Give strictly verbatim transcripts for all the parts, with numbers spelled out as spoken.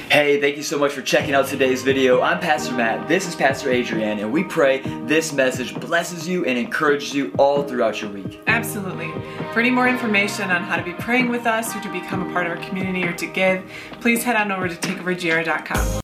Hey, thank you so much for checking out today's video. I'm Pastor Matt, this is Pastor Adrienne, and we pray this message blesses you and encourages you all throughout your week. Absolutely. For any more information on how to be praying with us or to become a part of our community or to give, please head on over to take over g r dot com.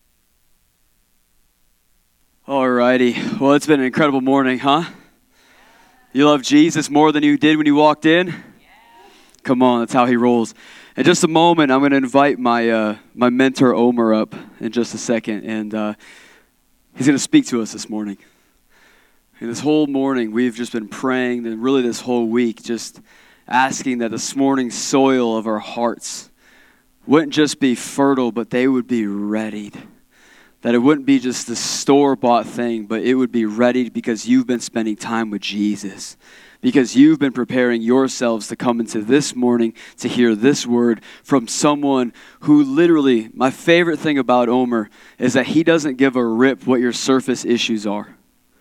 Alrighty, well, it's been an incredible morning, huh? You love Jesus more than you did when you walked in? Come on, that's how he rolls. In just a moment, I'm going to invite my uh, my mentor, Omer, up in just a second, and uh, he's going to speak to us this morning. And this whole morning, we've just been praying, and really this whole week, just asking that this morning's soil of our hearts wouldn't just be fertile, but they would be readied. That it wouldn't be just the store-bought thing, but it would be ready because you've been spending time with Jesus. Because you've been preparing yourselves to come into this morning to hear this word from someone who literally, my favorite thing about Omer is that he doesn't give a rip what your surface issues are.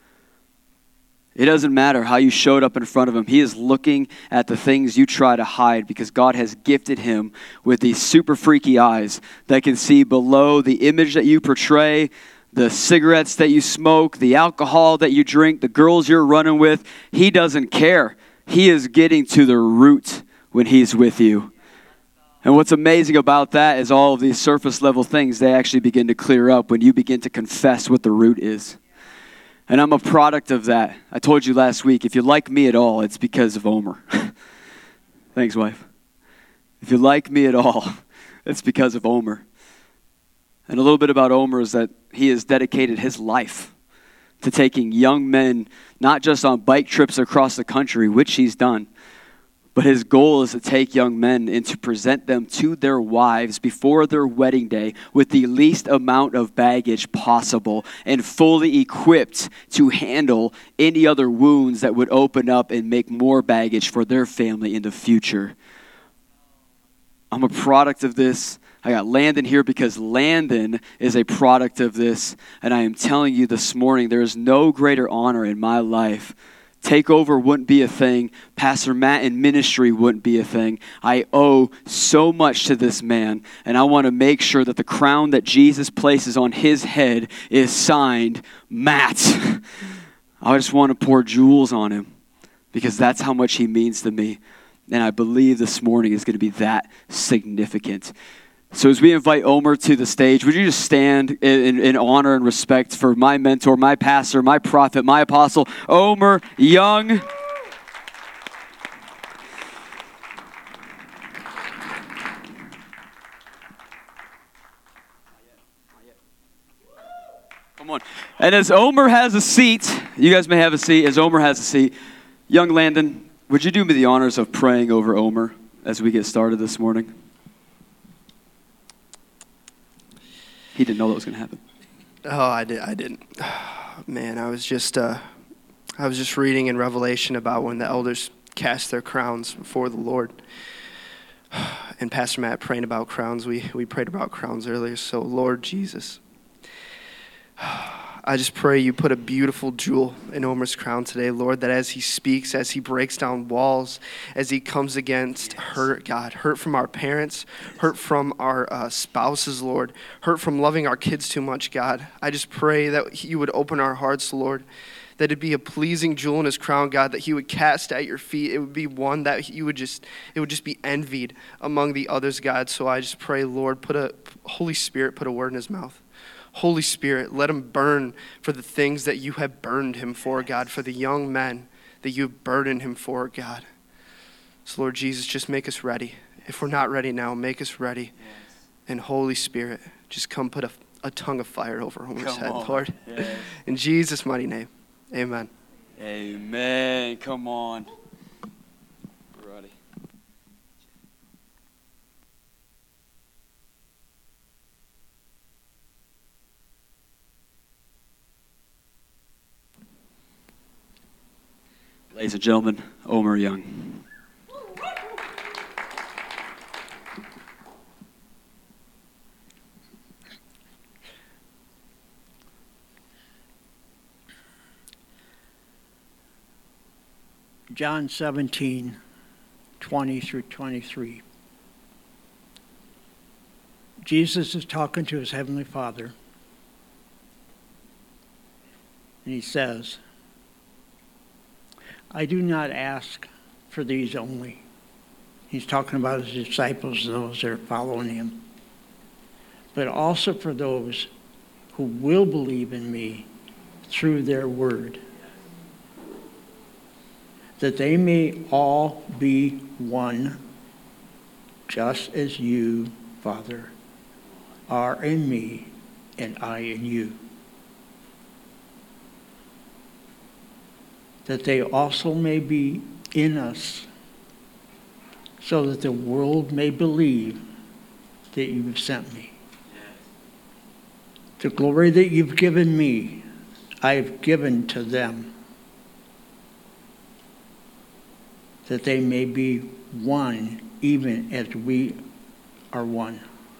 It doesn't matter how you showed up in front of him. He is looking at the things you try to hide because God has gifted him with these super freaky eyes that can see below the image that you portray, the cigarettes that you smoke, the alcohol that you drink, the girls you're running with. He doesn't care. He is getting to the root when he's with you. And what's amazing about that is all of these surface level things, they actually begin to clear up when you begin to confess what the root is. And I'm a product of that. I told you last week, if you like me at all, it's because of Omer. Thanks, wife. If you like me at all, it's because of Omer. And a little bit about Omer is that he has dedicated his life to taking young men, not just on bike trips across the country, which he's done, but his goal is to take young men and to present them to their wives before their wedding day with the least amount of baggage possible and fully equipped to handle any other wounds that would open up and make more baggage for their family in the future. I'm a product of this. I got Landon here because Landon is a product of this. And I am telling you this morning, there is no greater honor in my life. Takeover wouldn't be a thing. Pastor Matt in ministry wouldn't be a thing. I owe so much to this man. And I want to make sure that the crown that Jesus places on his head is signed Matt. I just want to pour jewels on him because that's how much he means to me. And I believe this morning is going to be that significant. So as we invite Omer to the stage, would you just stand in, in honor and respect for my mentor, my pastor, my prophet, my apostle, Omer Young. Come on. And as Omer has a seat, you guys may have a seat, as Omer has a seat, young Landon, would you do me the honors of praying over Omer as we get started this morning? He didn't know that was going to happen. Oh, I did. I didn't. Man, I was just, uh, I was just reading in Revelation about when the elders cast their crowns before the Lord. And Pastor Matt praying about crowns. We we prayed about crowns earlier. So Lord Jesus, I just pray you put a beautiful jewel in Omer's crown today, Lord, that as he speaks, as he breaks down walls, as he comes against hurt, God, hurt from our parents, hurt from our uh, spouses, Lord, hurt from loving our kids too much, God. I just pray that you would open our hearts, Lord, that it'd be a pleasing jewel in his crown, God, that he would cast at your feet. It would be one that you would just, it would just be envied among the others, God. So I just pray, Lord, put a, Holy Spirit, put a word in his mouth. Holy Spirit, let him burn for the things that you have burned him for, God, for the young men that you've burdened him for, God. So, Lord Jesus, just make us ready. If we're not ready now, make us ready. Yes. And Holy Spirit, just come put a, a tongue of fire over Omer's head, on. Lord. Yes. In Jesus' mighty name, amen. Amen. Come on. Ready. Ladies and gentlemen, Omer Young. John seventeen, twenty through twenty-three. Jesus is talking to his heavenly Father. And he says, I do not ask for these only. He's talking about his disciples, those that are following him. But also for those who will believe in me through their word. That they may all be one, just as you, Father, are in me and I in you. That they also may be in us, so that the world may believe that you have sent me. The glory that you've given me, I have given to them, that they may be one even as we are one.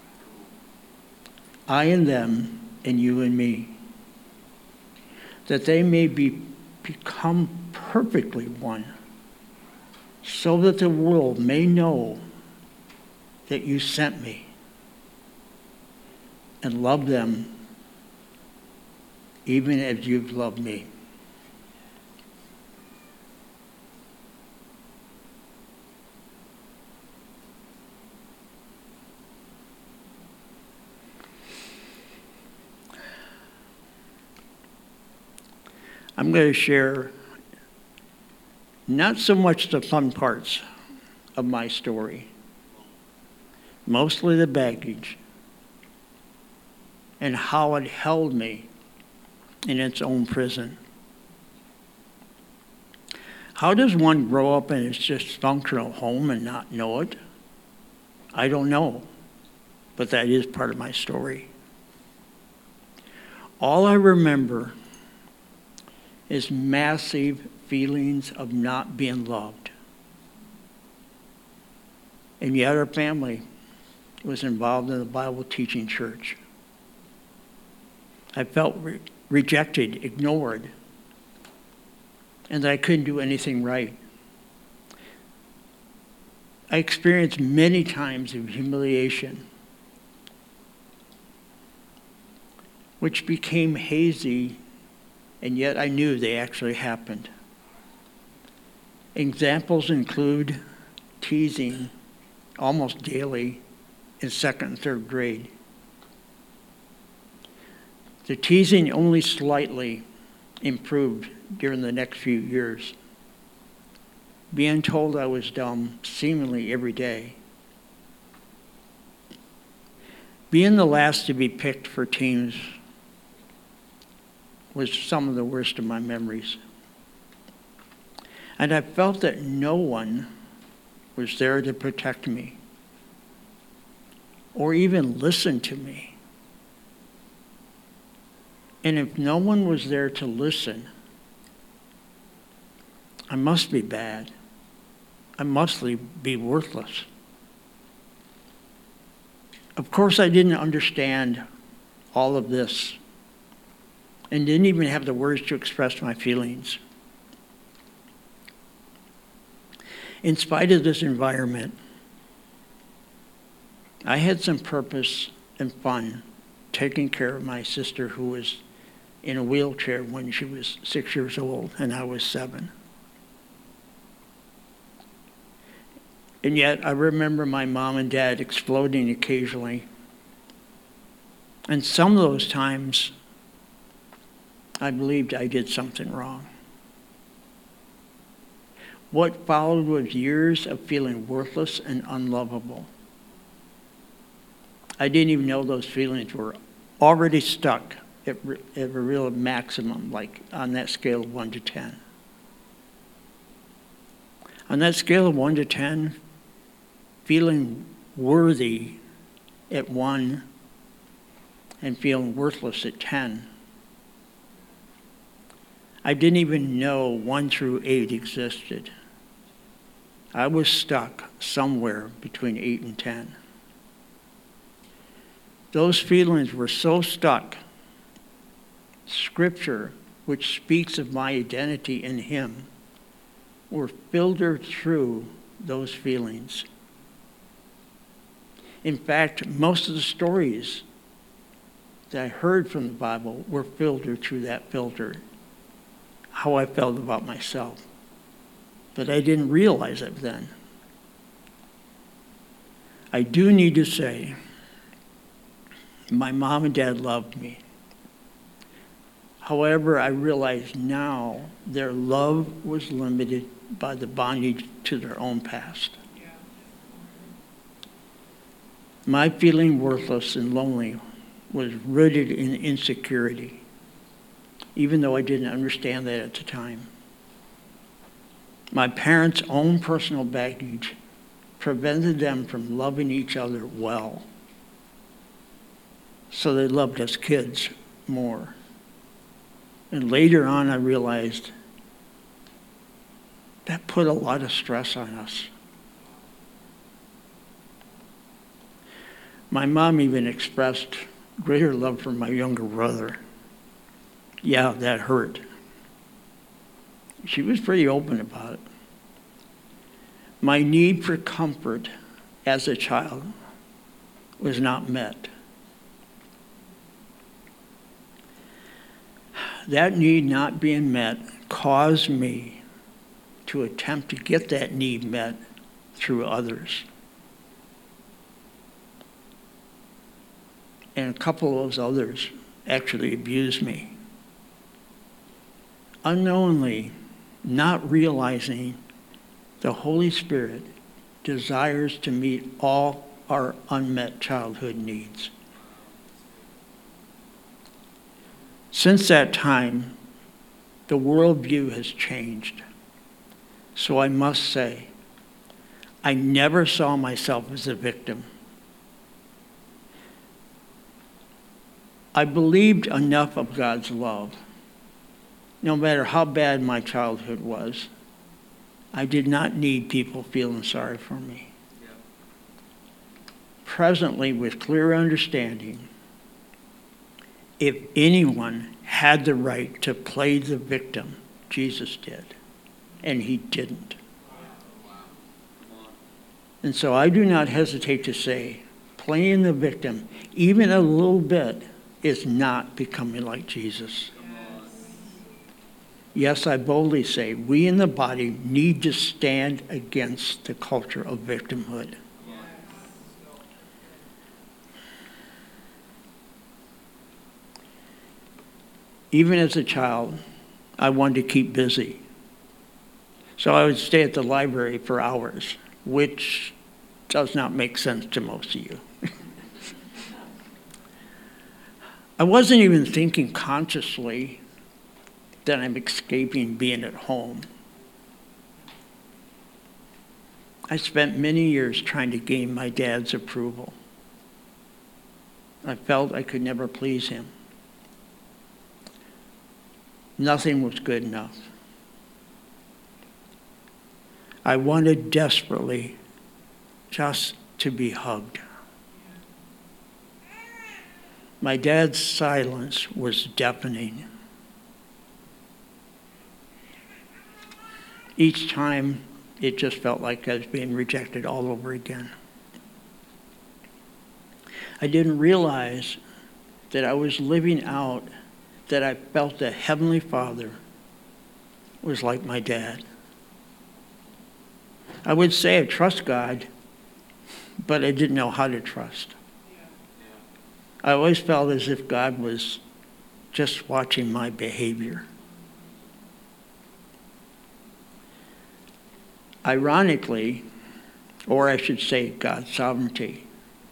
I and them, and you and me, that they may be become perfectly one, so that the world may know that you sent me and love them even as you've loved me. I'm going to share not so much the fun parts of my story, mostly the baggage and how it held me in its own prison. How does one grow up in its dysfunctional home and not know it? I don't know, but that is part of my story. All I remember is massive feelings of not being loved. And yet our family was involved in the Bible teaching church. I felt re- rejected, ignored, and that I couldn't do anything right. I experienced many times of humiliation, which became hazy, and yet I knew they actually happened. Examples include teasing almost daily in second and third grade. The teasing only slightly improved during the next few years. Being told I was dumb seemingly every day. Being the last to be picked for teams was some of the worst of my memories. And I felt that no one was there to protect me or even listen to me. And if no one was there to listen, I must be bad. I must be worthless. Of course, I didn't understand all of this and didn't even have the words to express my feelings. In spite of this environment, I had some purpose and fun taking care of my sister, who was in a wheelchair when she was six years old and I was seven. And yet I remember my mom and dad exploding occasionally. And some of those times, I believed I did something wrong. What followed was years of feeling worthless and unlovable. I didn't even know those feelings were already stuck at, at a real maximum, like on that scale of one to ten. On that scale of one to ten, feeling worthy at one and feeling worthless at ten. I didn't even know one through eight existed. I was stuck somewhere between eight and ten. Those feelings were so stuck. Scripture, which speaks of my identity in Him, were filtered through those feelings. In fact, most of the stories that I heard from the Bible were filtered through that filter, how I felt about myself. But I didn't realize it then. I do need to say, my mom and dad loved me. However, I realize now their love was limited by the bondage to their own past. My feeling worthless and lonely was rooted in insecurity, even though I didn't understand that at the time. My parents' own personal baggage prevented them from loving each other well. So they loved us kids more. And later on, I realized that put a lot of stress on us. My mom even expressed greater love for my younger brother. Yeah, that hurt. She was pretty open about it. My need for comfort as a child was not met. That need not being met caused me to attempt to get that need met through others. And a couple of those others actually abused me. Unknowingly, not realizing the Holy Spirit desires to meet all our unmet childhood needs. Since that time, the worldview has changed. So I must say, I never saw myself as a victim. I believed enough of God's love. No matter how bad my childhood was, I did not need people feeling sorry for me. Yeah. Presently, with clear understanding, if anyone had the right to play the victim, Jesus did, and he didn't. And so I do not hesitate to say, playing the victim, even a little bit, is not becoming like Jesus. Yes, I boldly say, we in the body need to stand against the culture of victimhood. Even as a child, I wanted to keep busy. So I would stay at the library for hours, which does not make sense to most of you. I wasn't even thinking consciously that I'm escaping being at home. I spent many years trying to gain my dad's approval. I felt I could never please him. Nothing was good enough. I wanted desperately just to be hugged. My dad's silence was deafening. Each time, it just felt like I was being rejected all over again. I didn't realize that I was living out that I felt that Heavenly Father was like my dad. I would say I trust God, but I didn't know how to trust. I always felt as if God was just watching my behavior. Ironically, or I should say God's sovereignty,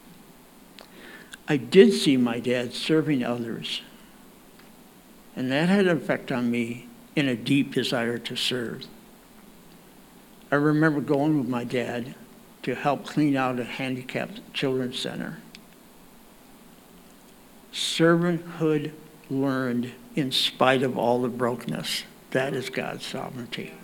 I did see my dad serving others, and that had an effect on me in a deep desire to serve. I remember going with my dad to help clean out a handicapped children's center. Servanthood learned in spite of all the brokenness. That is God's sovereignty.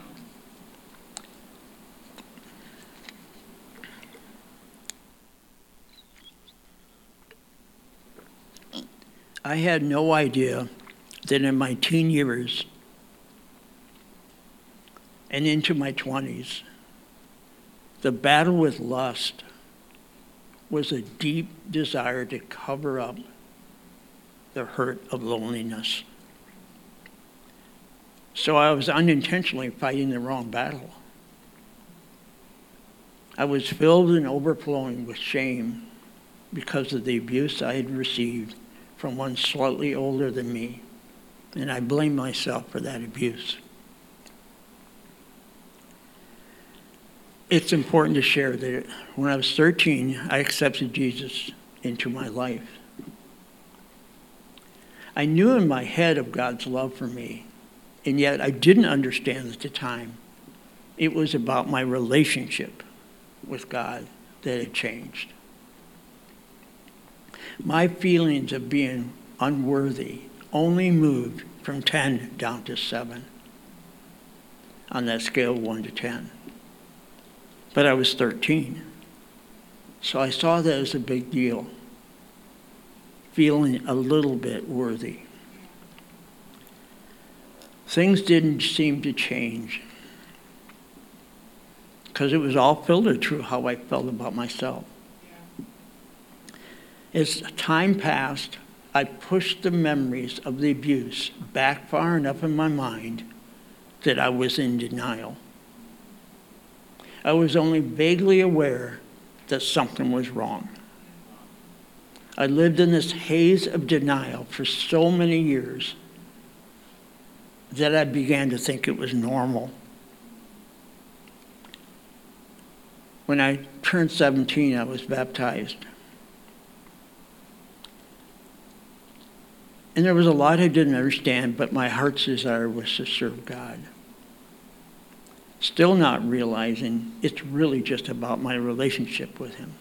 I had no idea that in my teen years and into my twenties, the battle with lust was a deep desire to cover up the hurt of loneliness. So I was unintentionally fighting the wrong battle. I was filled and overflowing with shame because of the abuse I had received from one slightly older than me, and I blamed myself for that abuse. It's important to share that when I was thirteen, I accepted Jesus into my life. I knew in my head of God's love for me, and yet I didn't understand at the time. It was about my relationship with God that had changed. My feelings of being unworthy only moved from ten down to seven on that scale of one to ten. But I was thirteen. So I saw that as a big deal, feeling a little bit worthy. Things didn't seem to change because it was all filtered through how I felt about myself. As time passed, I pushed the memories of the abuse back far enough in my mind that I was in denial. I was only vaguely aware that something was wrong. I lived in this haze of denial for so many years that I began to think it was normal. When I turned seventeen, I was baptized. And there was a lot I didn't understand, but my heart's desire was to serve God. Still not realizing it's really just about my relationship with Him.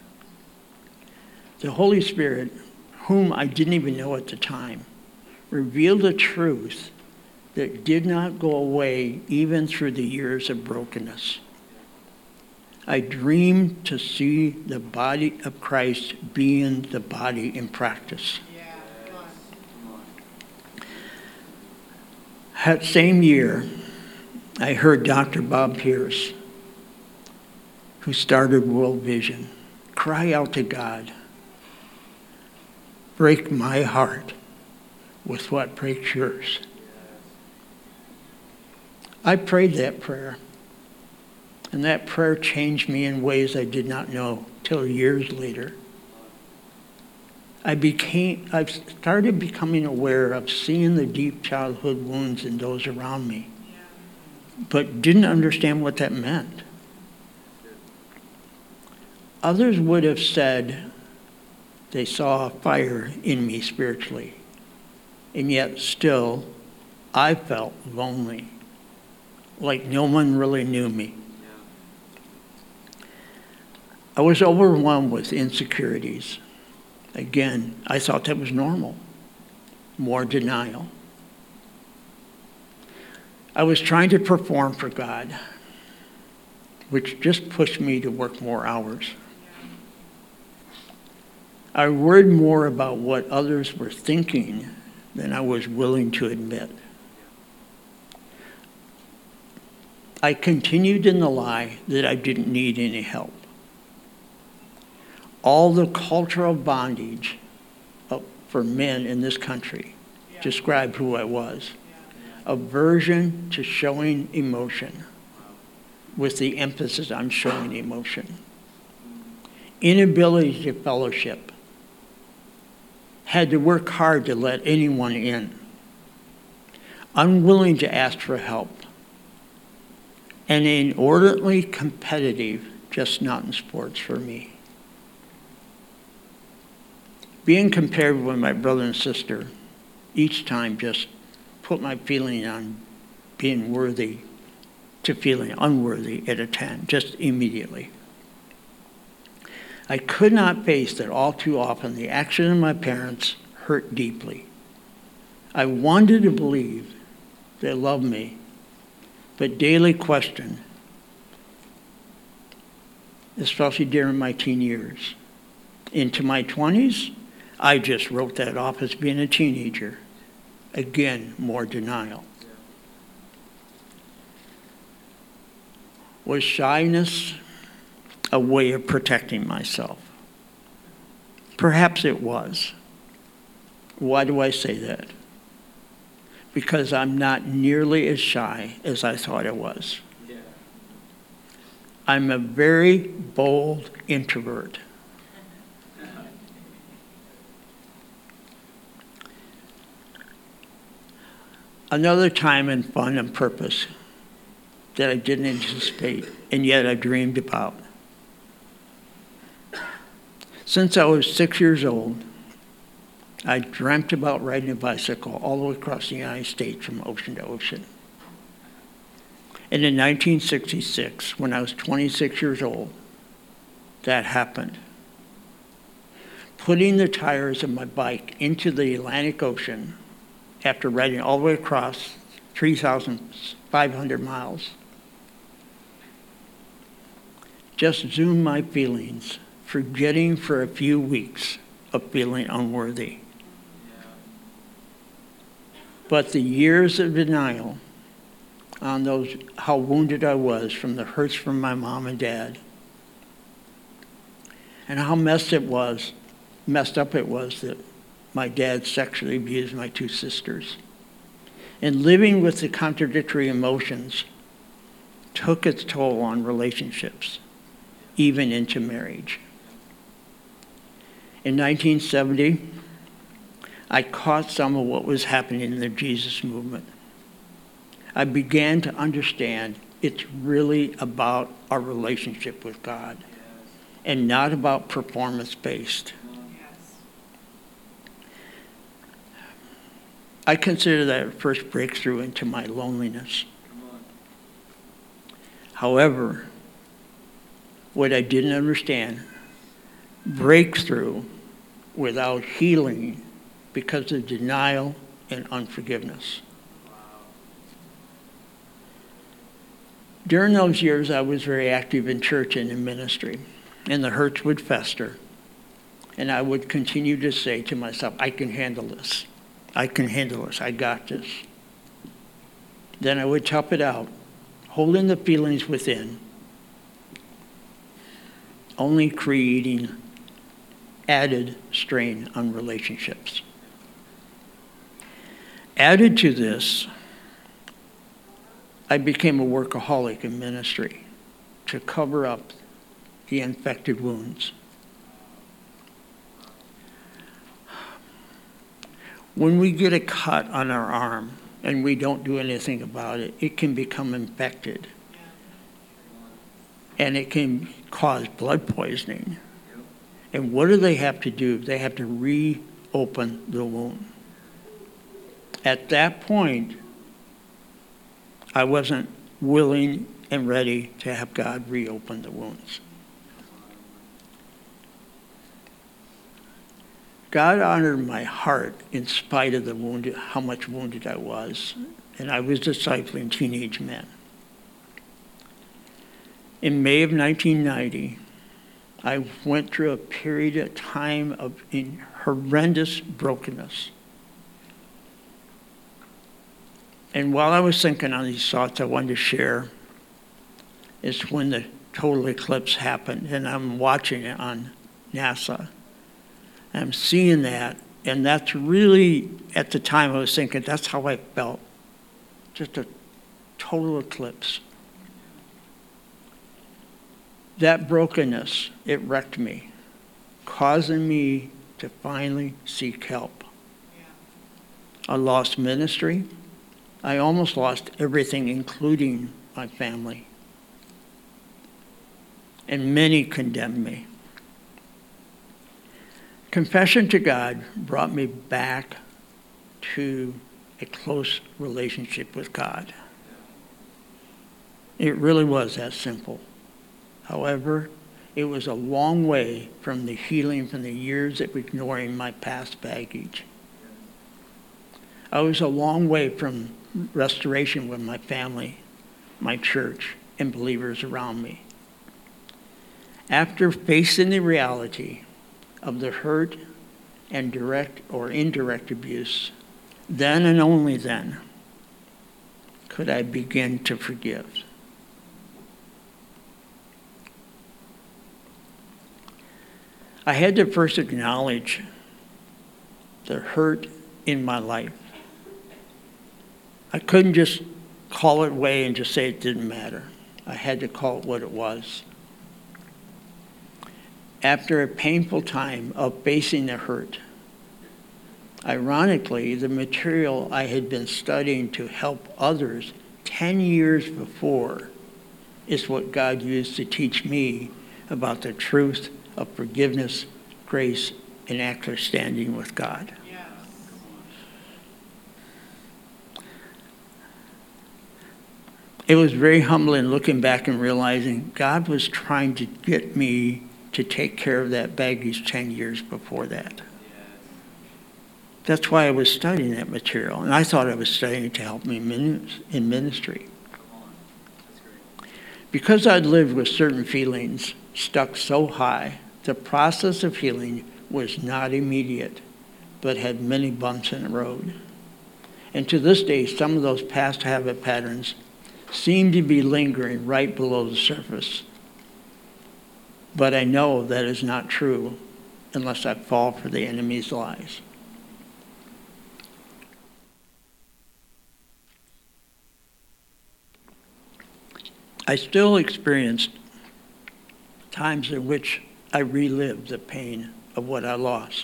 The Holy Spirit, whom I didn't even know at the time, revealed a truth that did not go away even through the years of brokenness. I dreamed to see the body of Christ being the body in practice. That same year, I heard Doctor Bob Pierce, who started World Vision, cry out to God, "Break my heart with what breaks yours." I prayed that prayer, and that prayer changed me in ways I did not know till years later. I became, I started becoming aware of seeing the deep childhood wounds in those around me, but didn't understand what that meant. Others would have said they saw a fire in me spiritually, and yet still I felt lonely, like no one really knew me. I was overwhelmed with insecurities. Again, I thought that was normal. More denial. I was trying to perform for God, which just pushed me to work more hours. I worried more about what others were thinking than I was willing to admit. I continued in the lie that I didn't need any help. All the cultural bondage of, for men in this country described who I was. Aversion to showing emotion, with the emphasis on showing emotion. Inability to fellowship. Had to work hard to let anyone in. Unwilling to ask for help. And inordinately competitive, just not in sports for me. Being compared with my brother and sister each time just put my feeling on being worthy to feeling unworthy at a ten, just immediately. I could not face that all too often the action of my parents hurt deeply. I wanted to believe they loved me, but daily questioned, especially during my teen years. Into my twenties, I just wrote that off as being a teenager. Again, more denial. Was shyness a way of protecting myself? Perhaps it was. Why do I say that? Because I'm not nearly as shy as I thought I was. Yeah. I'm a very bold introvert. Another time in fun and purpose that I didn't anticipate, and yet I dreamed about. Since I was six years old, I dreamt about riding a bicycle all the way across the United States from ocean to ocean. And in nineteen sixty-six, when I was twenty-six years old, that happened. Putting the tires of my bike into the Atlantic Ocean after riding all the way across three thousand five hundred miles just zoomed my feelings, forgetting for a few weeks of feeling unworthy. But the years of denial on those, how wounded I was from the hurts from my mom and dad, and how messed it was, messed up it was that my dad sexually abused my two sisters. And living with the contradictory emotions took its toll on relationships, even into marriage. In nineteen seventy, I caught some of what was happening in the Jesus movement. I began to understand it's really about our relationship with God and not about performance-based. I consider that a first breakthrough into my loneliness. However, what I didn't understand, breakthrough without healing because of denial and unforgiveness. During those years, I was very active in church and in ministry, and the hurts would fester, and I would continue to say to myself, I can handle this. I can handle this. I got this. Then I would tough it out, holding the feelings within, only creating added strain on relationships. Added to this, I became a workaholic in ministry to cover up the infected wounds. When we get a cut on our arm and we don't do anything about it, it can become infected. And it can cause blood poisoning. And what do they have to do? They have to reopen the wound. At that point, I wasn't willing and ready to have God reopen the wounds. God honored my heart in spite of the wounded, how much wounded I was, and I was discipling teenage men. In May of nineteen ninety, I went through a period of time of horrendous brokenness. And while I was thinking on these thoughts I wanted to share, is when the total eclipse happened, and I'm watching it on NASA. I'm seeing that, and that's really, at the time I was thinking, that's how I felt. Just a total eclipse. That brokenness, it wrecked me, causing me to finally seek help. I lost ministry. I almost lost everything, including my family. And many condemned me. Confession to God brought me back to a close relationship with God. It really was that simple. However, it was a long way from the healing from the years of ignoring my past baggage. I was a long way from restoration with my family, my church, and believers around me. After facing the reality of the hurt and direct or indirect abuse, then and only then could I begin to forgive. I had to first acknowledge the hurt in my life. I couldn't just call it away and just say it didn't matter. I had to call it what it was. After a painful time of facing the hurt, ironically, the material I had been studying to help others ten years before is what God used to teach me about the truth of forgiveness, grace, and actually standing with God. It was very humbling looking back and realizing God was trying to get me to take care of that baggage ten years before that. That's why I was studying that material. And I thought I was studying to help me in ministry. Because I'd lived with certain feelings stuck so high, the process of healing was not immediate, but had many bumps in the road. And to this day, some of those past habit patterns seem to be lingering right below the surface. But I know that is not true unless I fall for the enemy's lies. I still experienced times in which I relived the pain of what I lost.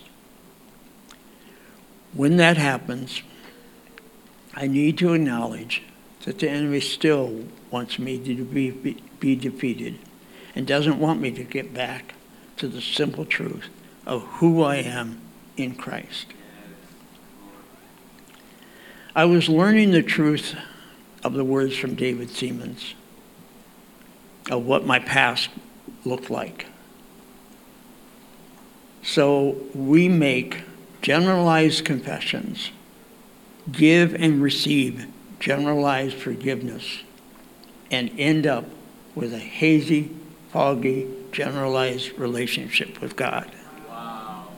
When that happens, I need to acknowledge that the enemy still wants me to be, be, be defeated and doesn't want me to get back to the simple truth of who I am in Christ. I was learning the truth of the words from David Seamands, of what my past looked like. So we make generalized confessions, give and receive generalized forgiveness, and end up with a hazy, foggy, generalized relationship with God. Wow.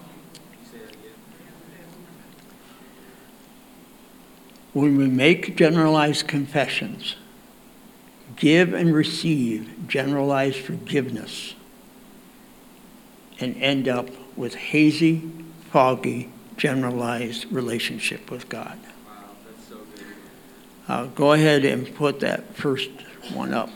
When we make generalized confessions, give and receive generalized forgiveness, and end up with hazy, foggy, generalized relationship with God. Wow, that's so good. Uh, go ahead and put that first one up.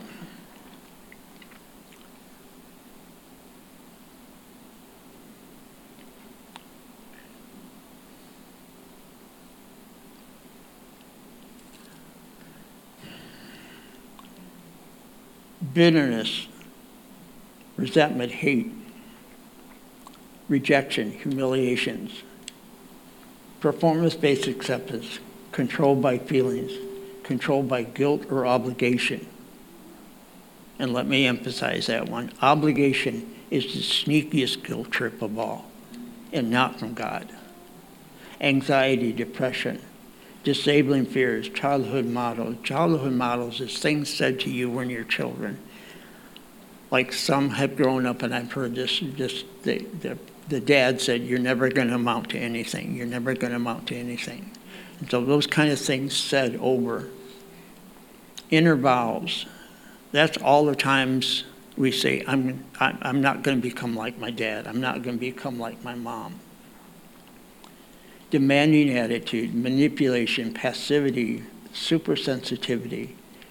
Bitterness, resentment, hate, rejection, humiliations, performance-based acceptance, controlled by feelings, controlled by guilt or obligation. And let me emphasize that one. Obligation is the sneakiest guilt trip of all, and not from God. Anxiety, depression, disabling fears, childhood models. Childhood models is things said to you when you're children. Like some have grown up, and I've heard this, this the, the, the dad said, you're never going to amount to anything. You're never going to amount to anything. And so those kind of things said over. Inner vows. That's all the times we say, I'm, I'm not going to become like my dad. I'm not going to become like my mom. Demanding attitude, manipulation, passivity, supersensitivity,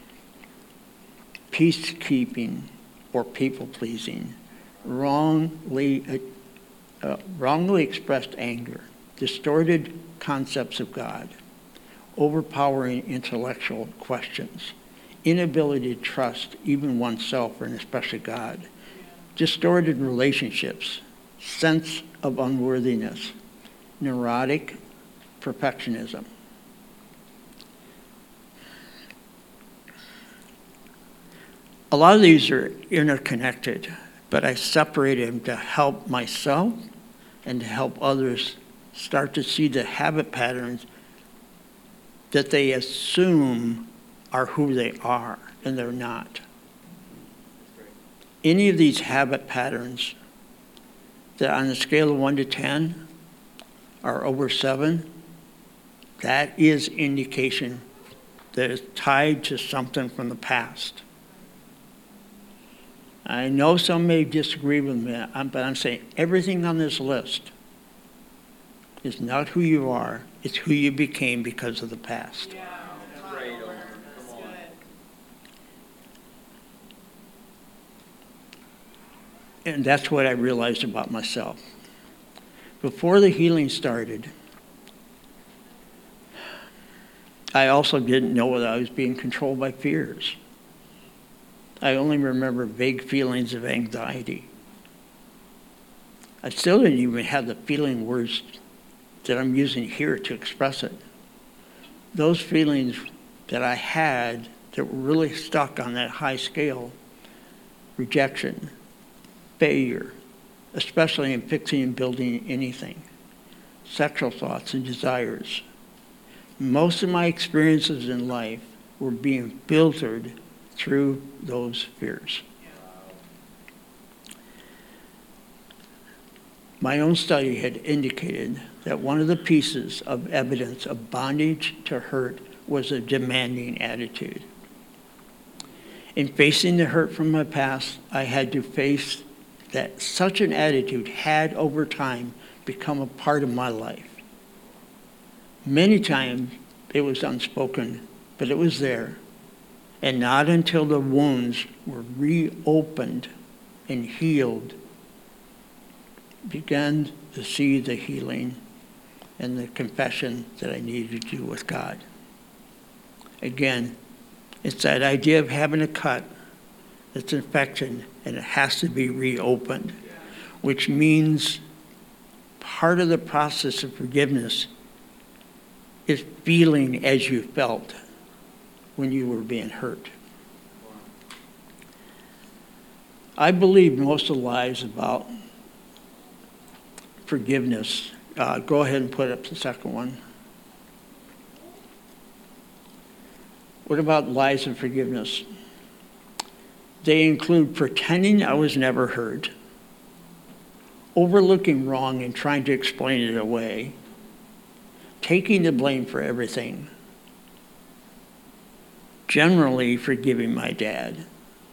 peacekeeping or people-pleasing, wrongly, uh, wrongly expressed anger, distorted concepts of God, overpowering intellectual questions, inability to trust even oneself and especially God, distorted relationships, sense of unworthiness, neurotic perfectionism. A lot of these are interconnected, but I separated them to help myself and to help others start to see the habit patterns that they assume are who they are, and they're not. Any of these habit patterns that on a scale of one to ten are over seven, that is indication that is tied to something from the past. I know some may disagree with me, but I'm saying everything on this list is not who you are, it's who you became because of the past. Yeah. And that's what I realized about myself. Before the healing started, I also didn't know that I was being controlled by fears. I only remember vague feelings of anxiety. I still didn't even have the feeling words that I'm using here to express it. Those feelings that I had that were really stuck on that high scale, rejection, failure, especially in fixing and building anything, sexual thoughts and desires. Most of my experiences in life were being filtered through those fears. My own study had indicated that one of the pieces of evidence of bondage to hurt was a demanding attitude. In facing the hurt from my past, I had to face that such an attitude had over time become a part of my life. Many times it was unspoken, but it was there. And not until the wounds were reopened and healed began to see the healing and the confession that I needed to do with God. Again, it's that idea of having a cut that's infection and it has to be reopened, which means part of the process of forgiveness is feeling as you felt when you were being hurt. I believe most of the lies about forgiveness. Uh, go ahead and put up the second one. What about lies of forgiveness? They include pretending I was never hurt, overlooking wrong and trying to explain it away, taking the blame for everything, generally forgiving my dad.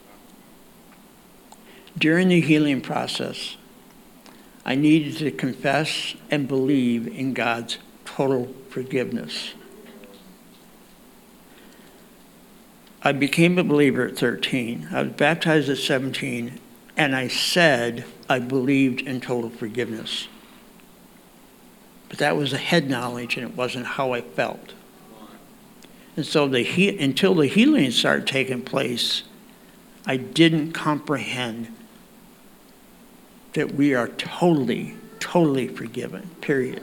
During the healing process, I needed to confess and believe in God's total forgiveness. I became a believer at thirteen. I was baptized at seventeen, and I said I believed in total forgiveness. But that was a head knowledge, and it wasn't how I felt. And so the he- until the healing started taking place, I didn't comprehend that we are totally, totally forgiven, period.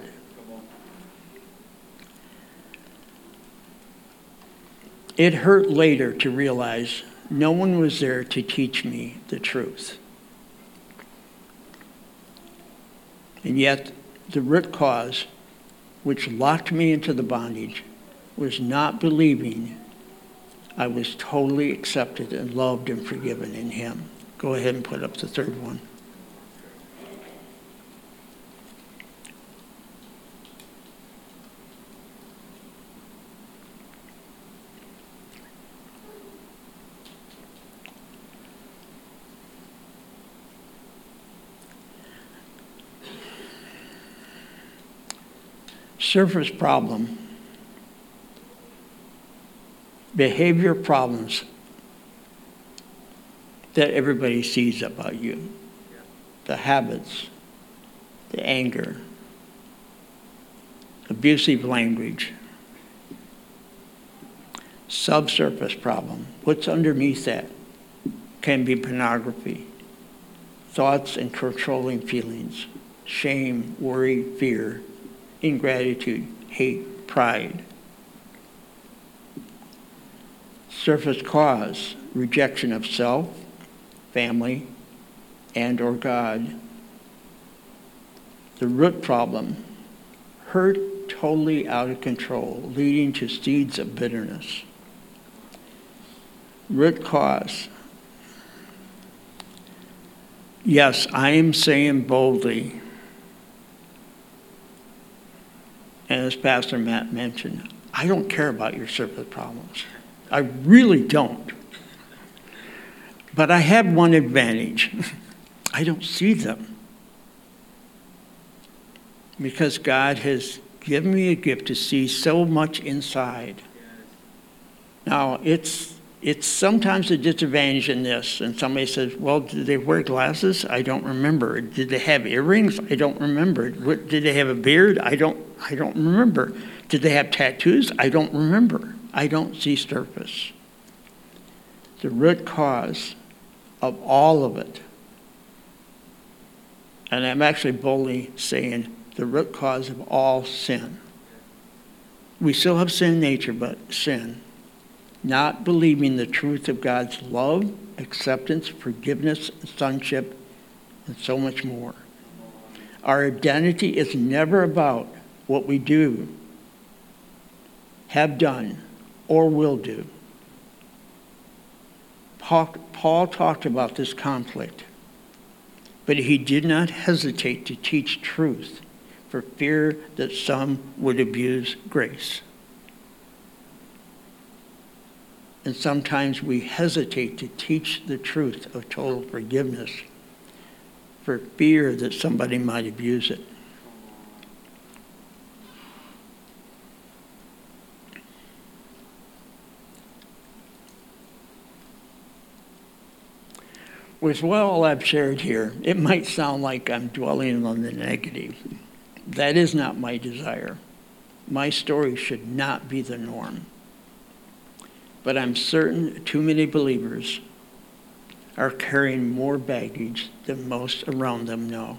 It hurt later to realize no one was there to teach me the truth. And yet, the root cause, which locked me into the bondage, was not believing I was totally accepted and loved and forgiven in Him. Go ahead and put up the third one. Surface problem, behavior problems that everybody sees about you, the habits, the anger, abusive language. Subsurface problem, what's underneath that can be pornography, thoughts and controlling feelings, shame, worry, fear, ingratitude, hate, pride. Surface cause, rejection of self, family, and or God. The root problem, hurt totally out of control, leading to seeds of bitterness. Root cause. Yes, I am saying boldly, and as Pastor Matt mentioned, I don't care about your surface problems. I really don't. But I have one advantage. I don't see them. Because God has given me a gift to see so much inside. Now, it's it's sometimes a disadvantage in this. And somebody says, well, did they wear glasses? I don't remember. Did they have earrings? I don't remember. What, did they have a beard? I don't, I don't remember. Did they have tattoos? I don't remember. I don't see surface. The root cause of all of it, and I'm actually boldly saying the root cause of all sin. We still have sin nature, but sin. Not believing the truth of God's love, acceptance, forgiveness, sonship, and so much more. Our identity is never about what we do, have done, or will do. Paul, Paul talked about this conflict, but he did not hesitate to teach truth for fear that some would abuse grace. And sometimes we hesitate to teach the truth of total forgiveness for fear that somebody might abuse it. With what all I've shared here, it might sound like I'm dwelling on the negative. That is not my desire. My story should not be the norm. But I'm certain too many believers are carrying more baggage than most around them know.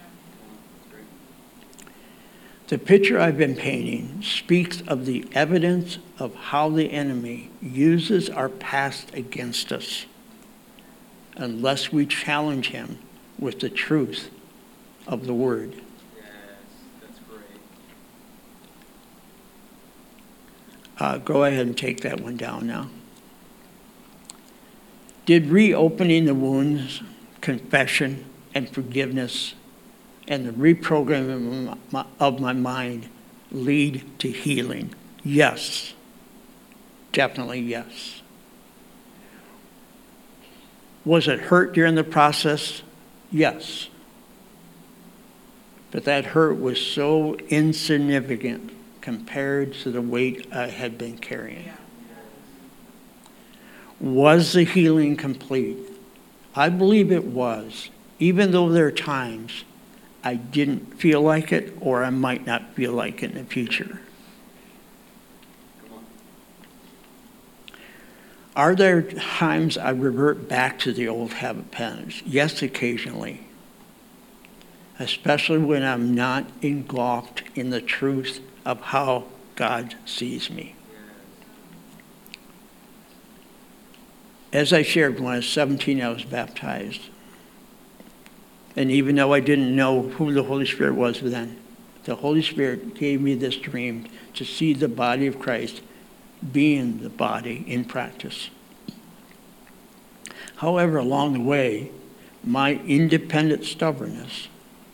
The picture I've been painting speaks of the evidence of how the enemy uses our past against us unless we challenge him with the truth of the word. Yes, that's great. Uh, go ahead and take that one down now. Did reopening the wounds, confession, and forgiveness, and the reprogramming of my mind lead to healing? Yes. Definitely yes. Was it hurt during the process? Yes. But that hurt was so insignificant compared to the weight I had been carrying. Yeah. Was the healing complete? I believe it was, even though there are times I didn't feel like it, or I might not feel like it in the future. Are there times I revert back to the old habit patterns? Yes, occasionally. Especially when I'm not engulfed in the truth of how God sees me. As I shared, when I was seventeen, I was baptized. And even though I didn't know who the Holy Spirit was then, the Holy Spirit gave me this dream to see the body of Christ being the body in practice. However, along the way, my independent stubbornness,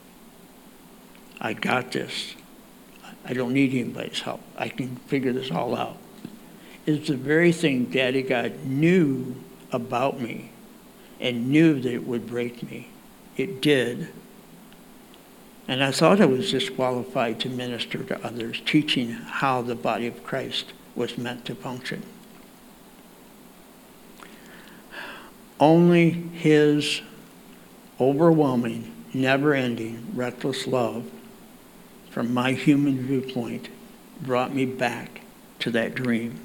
I got this. I don't need anybody's help. I can figure this all out. It's the very thing Daddy God knew about me and knew that it would break me. It did. And I thought I was disqualified to minister to others, teaching how the body of Christ was meant to function. Only his overwhelming, never-ending, reckless love from my human viewpoint brought me back to that dream.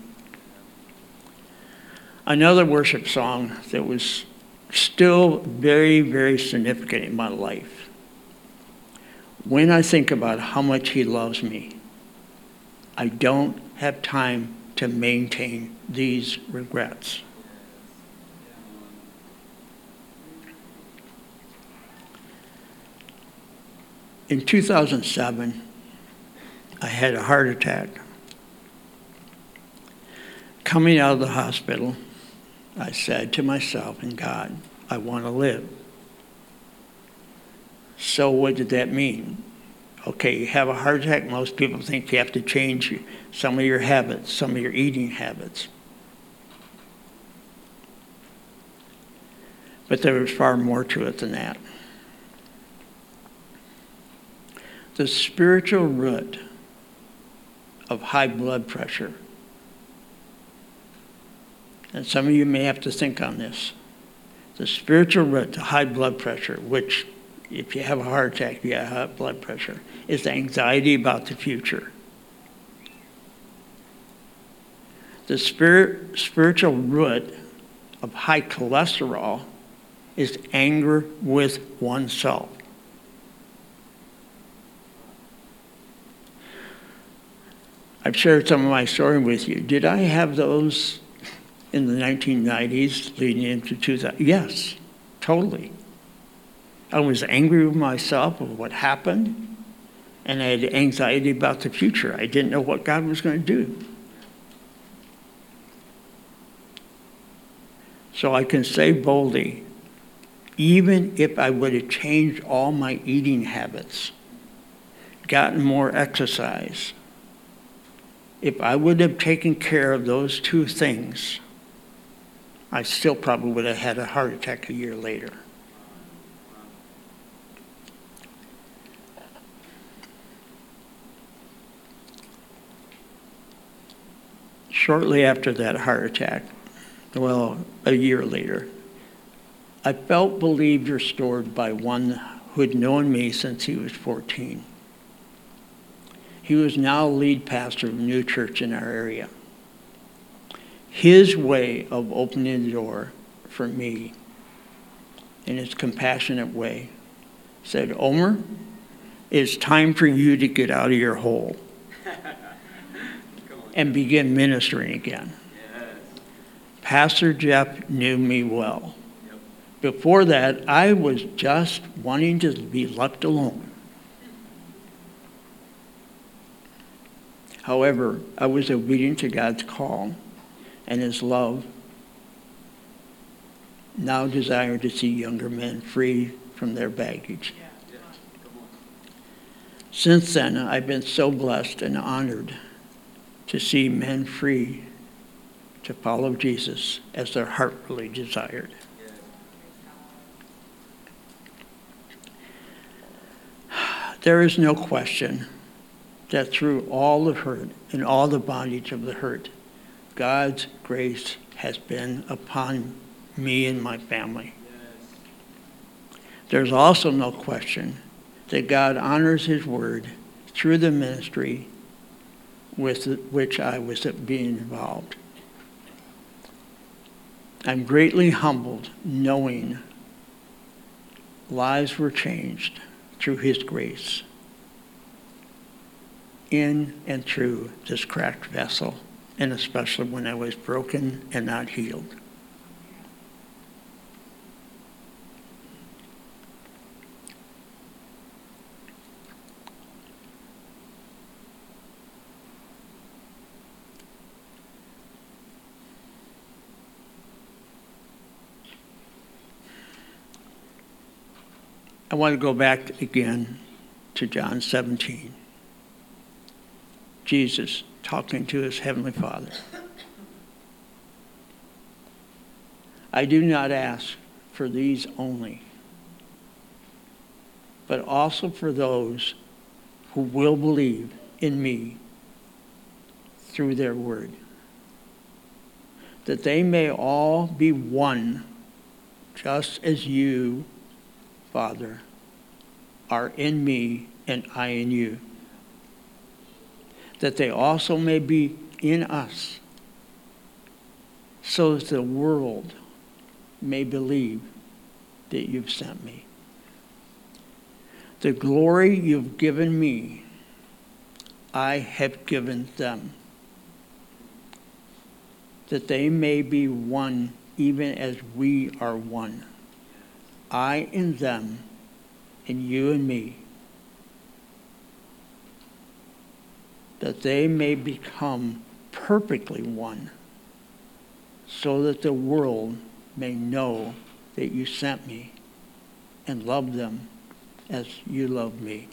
Another worship song that was still very, very significant in my life. When I think about how much he loves me, I don't have time to maintain these regrets. In two thousand seven, I had a heart attack. Coming out of the hospital, I said to myself and God, I want to live. So what did that mean? Okay, you have a heart attack. Most people think you have to change some of your habits, some of your eating habits. But there was far more to it than that. The spiritual root of high blood pressure, and some of you may have to think on this, the spiritual root to high blood pressure, which if you have a heart attack, you have high blood pressure, is the anxiety about the future. The spirit, spiritual root of high cholesterol is anger with oneself. I've shared some of my story with you. Did I have those in the nineteen nineties leading into two thousand? Yes, totally. I was angry with myself of what happened, and I had anxiety about the future. I didn't know what God was going to do. So I can say boldly, even if I would have changed all my eating habits, gotten more exercise, if I would have taken care of those two things, I still probably would have had a heart attack a year later. Shortly after that heart attack, well, a year later, I felt believed restored by one who had known me since he was fourteen. He was now lead pastor of a new church in our area. His way of opening the door for me, in his compassionate way, said, Omer, it's time for you to get out of your hole and begin ministering again. Yes. Pastor Jeff knew me well. Yep. Before that, I was just wanting to be left alone. However, I was obedient to God's call and his love, now desire to see younger men free from their baggage. Yeah. Yeah. Since then, I've been so blessed and honored to see men free to follow Jesus as their heart really desired. Yeah. There is no question that through all the hurt and all the bondage of the hurt, God's grace has been upon me and my family. Yes. There's also no question that God honors his word through the ministry with which I was being involved. I'm greatly humbled knowing lives were changed through his grace in and through this cracked vessel, and especially when I was broken and not healed. I want to go back again to John seventeen. Jesus talking to his heavenly Father. I do not ask for these only, but also for those who will believe in me through their word, that they may all be one, just as you, Father, are in me and I in you, that they also may be in us, so that the world may believe that you've sent me. The glory you've given me, I have given them, that they may be one even as we are one. I in them, and you and me, that they may become perfectly one, so that the world may know that you sent me and love them as you love me.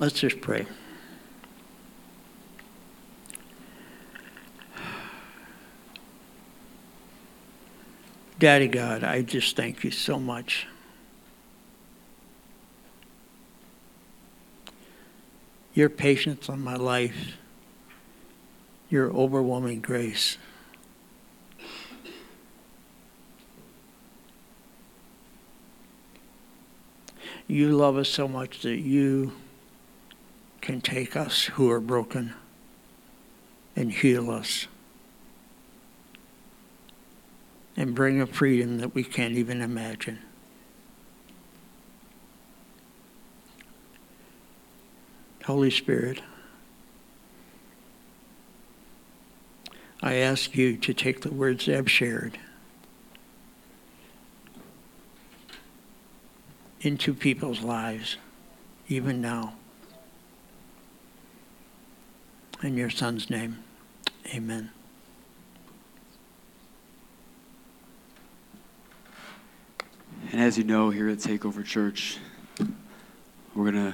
Let's just pray. Daddy God, I just thank you so much. Your patience on my life, your overwhelming grace. You love us so much that you can take us who are broken and heal us and bring a freedom that we can't even imagine. Holy Spirit, I ask you to take the words that I've shared into people's lives, even now. In your Son's name, amen. And as you know, here at Takeover Church, we're gonna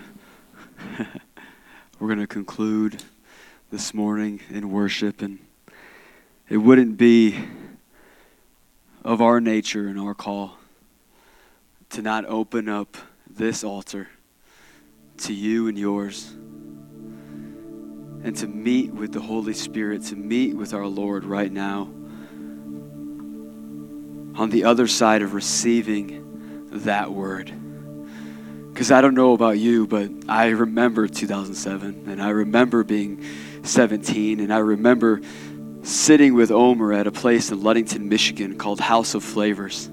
we're gonna conclude this morning in worship, and it wouldn't be of our nature and our call to not open up this altar to you and yours, and to meet with the Holy Spirit, to meet with our Lord right now on the other side of receiving that word. Because I don't know about you, but I remember two thousand seven, and I remember being seventeen, and I remember sitting with Omer at a place in Ludington, Michigan called House of Flavors.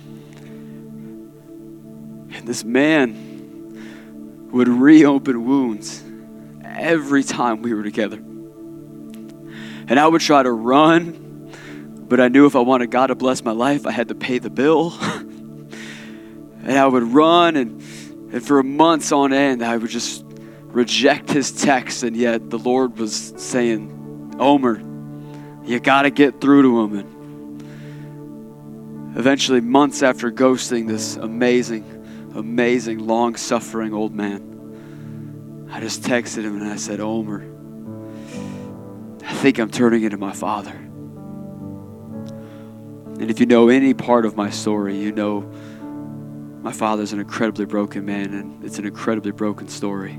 And this man would reopen wounds every time we were together. And I would try to run, but I knew if I wanted God to bless my life, I had to pay the bill. And I would run, and, and for months on end, I would just reject his texts, and yet the Lord was saying, Omer, you got to get through to him. And eventually, months after ghosting this amazing, amazing, long-suffering old man, I just texted him and I said, Omer, I think I'm turning into my father. And if you know any part of my story, you know my father's an incredibly broken man, and it's an incredibly broken story.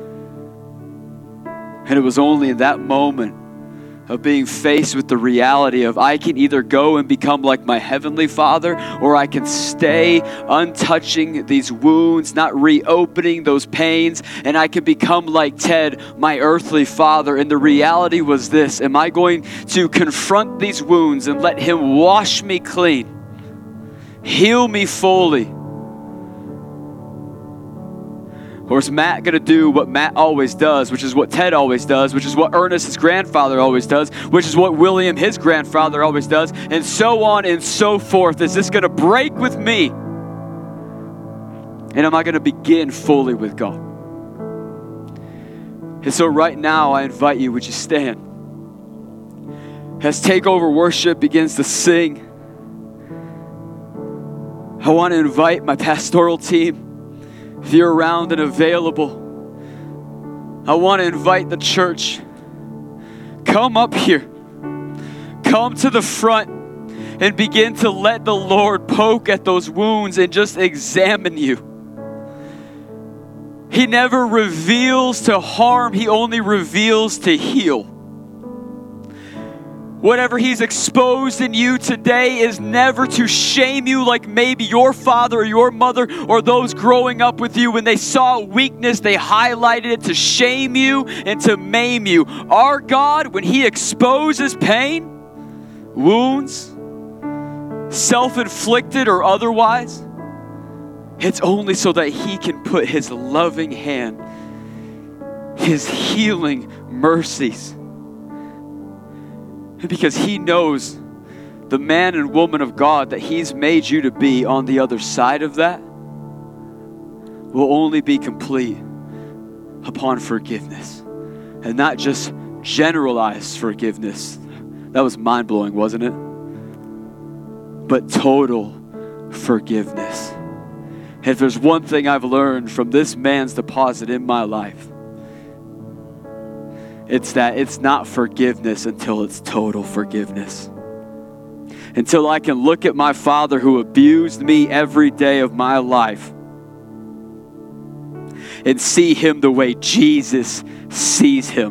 And it was only in that moment of being faced with the reality of I can either go and become like my heavenly Father, or I can stay untouching these wounds, not reopening those pains, and I can become like Ted, my earthly father. And the reality was this: am I going to confront these wounds and let him wash me clean, heal me fully? Or is Matt going to do what Matt always does, which is what Ted always does, which is what Ernest, his grandfather, always does, which is what William, his grandfather, always does, and so on and so forth? Is this going to break with me? And am I going to begin fully with God? And so right now, I invite you, would you stand? As Takeover Worship begins to sing, I want to invite my pastoral team. If you're around and available, I want to invite the church. Come up here. Come to the front and begin to let the Lord poke at those wounds and just examine you. He never reveals to harm. He only reveals to heal. Whatever he's exposed in you today is never to shame you like maybe your father or your mother or those growing up with you. When they saw weakness, they highlighted it to shame you and to maim you. Our God, when he exposes pain, wounds, self-inflicted or otherwise, it's only so that he can put his loving hand, his healing mercies, because he knows the man and woman of God that he's made you to be on the other side of that will only be complete upon forgiveness. And not just generalized forgiveness. That was mind-blowing, wasn't it? But total forgiveness. If there's one thing I've learned from this man's deposit in my life, It's that it's not forgiveness until it's total forgiveness. Until I can look at my father who abused me every day of my life and see him the way Jesus sees him.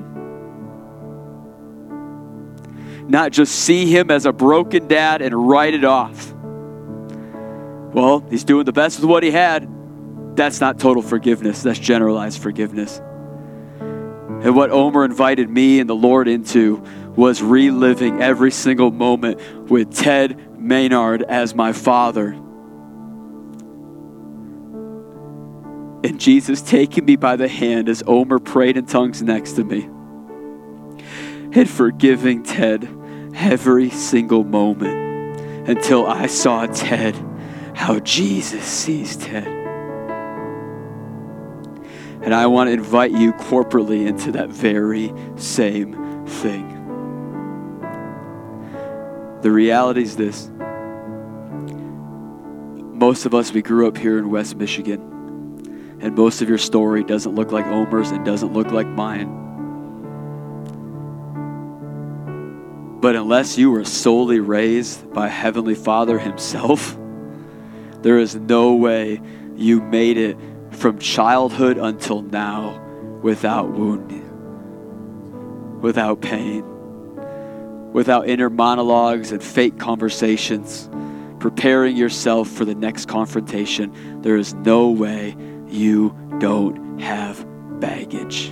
Not just see him as a broken dad and write it off. Well, he's doing the best with what he had. That's not total forgiveness. That's generalized forgiveness. And what Omer invited me and the Lord into was reliving every single moment with Ted Maynard as my father. And Jesus taking me by the hand as Omer prayed in tongues next to me. And forgiving Ted every single moment until I saw Ted how Jesus sees Ted. And I want to invite you corporately into that very same thing. The reality is this. Most of us, we grew up here in West Michigan. And most of your story doesn't look like Omer's and doesn't look like mine. But unless you were solely raised by Heavenly Father himself, there is no way you made it from childhood until now without wounding, without pain, without inner monologues and fake conversations, preparing yourself for the next confrontation. There is no way you don't have baggage.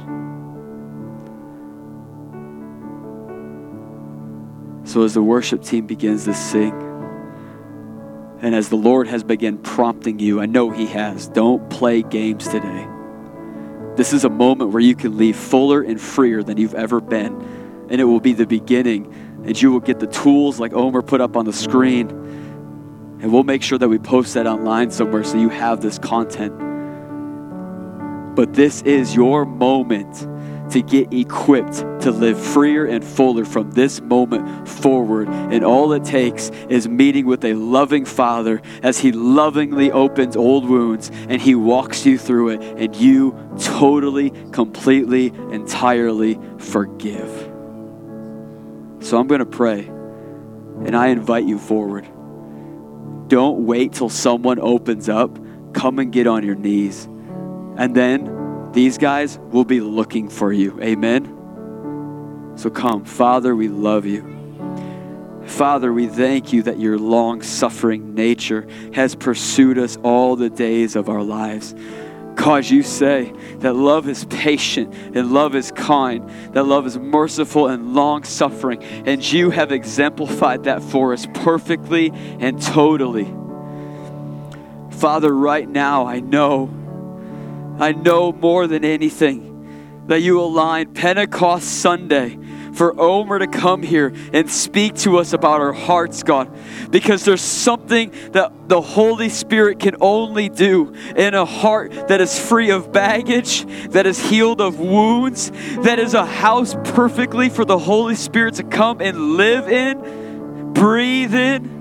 So as the worship team begins to sing, and as the Lord has begun prompting you, I know he has, don't play games today. This is a moment where you can leave fuller and freer than you've ever been. And it will be the beginning. And you will get the tools like Omer put up on the screen. And we'll make sure that we post that online somewhere so you have this content. But this is your moment to get equipped to live freer and fuller from this moment forward. And all it takes is meeting with a loving Father as he lovingly opens old wounds and he walks you through it and you totally, completely, entirely forgive. So I'm going to pray and I invite you forward. Don't wait till someone opens up. Come and get on your knees. And then these guys will be looking for you. Amen? So come. Father, we love you. Father, we thank you that your long-suffering nature has pursued us all the days of our lives. God, you say that love is patient and love is kind, that love is merciful and long-suffering, and you have exemplified that for us perfectly and totally. Father, right now, I know I know more than anything that you aligned Pentecost Sunday for Omer to come here and speak to us about our hearts, God, because there's something that the Holy Spirit can only do in a heart that is free of baggage, that is healed of wounds, that is a house perfectly for the Holy Spirit to come and live in, breathe in.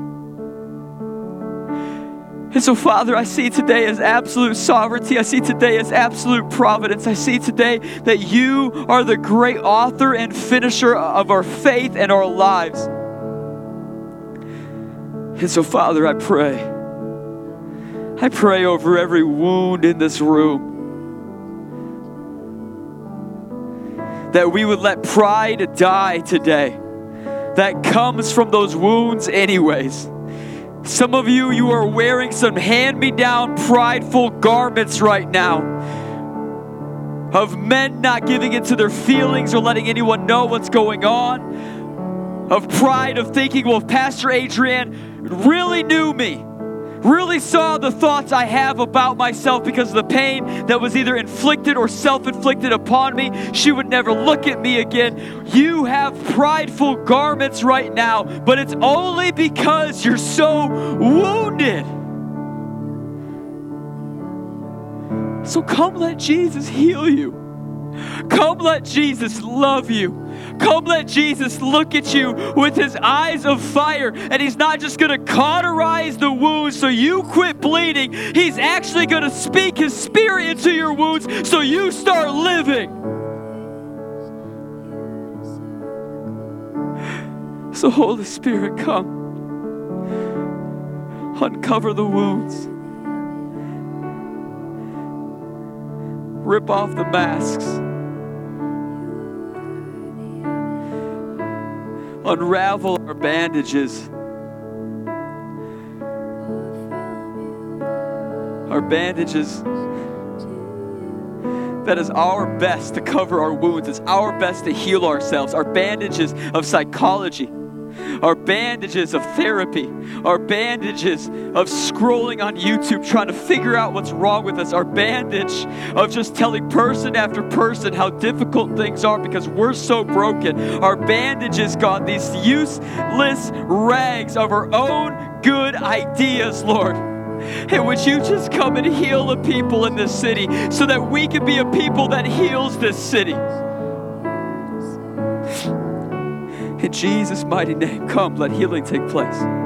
And so, Father, I see today as absolute sovereignty. I see today as absolute providence. I see today that you are the great author and finisher of our faith and our lives. And so, Father, I pray. I pray over every wound in this room. That we would let pride die today. That comes from those wounds anyways. Some of you, you are wearing some hand-me-down prideful garments right now of men not giving into their feelings or letting anyone know what's going on, of pride of thinking, well, if Pastor Adrian really knew me, really saw the thoughts I have about myself because of the pain that was either inflicted or self-inflicted upon me, she would never look at me again. You have prideful garments right now, but it's only because you're so wounded. So come let Jesus heal you. Come let Jesus love you. Come let Jesus look at you with his eyes of fire, and he's not just going to cauterize the wounds so you quit bleeding. He's actually going to speak his spirit into your wounds so you start living. So Holy Spirit, come. Uncover the wounds. Rip off the masks. Unravel our bandages. Our bandages. That is our best to cover our wounds. It's our best to heal ourselves. Our bandages of psychology. Our bandages of therapy. Our bandages of scrolling on YouTube trying to figure out what's wrong with us. Our bandage of just telling person after person how difficult things are because we're so broken. Our bandages, God, these useless rags of our own good ideas, Lord. And would you just come and heal the people in this city so that we can be a people that heals this city? In Jesus' mighty name, come, let healing take place.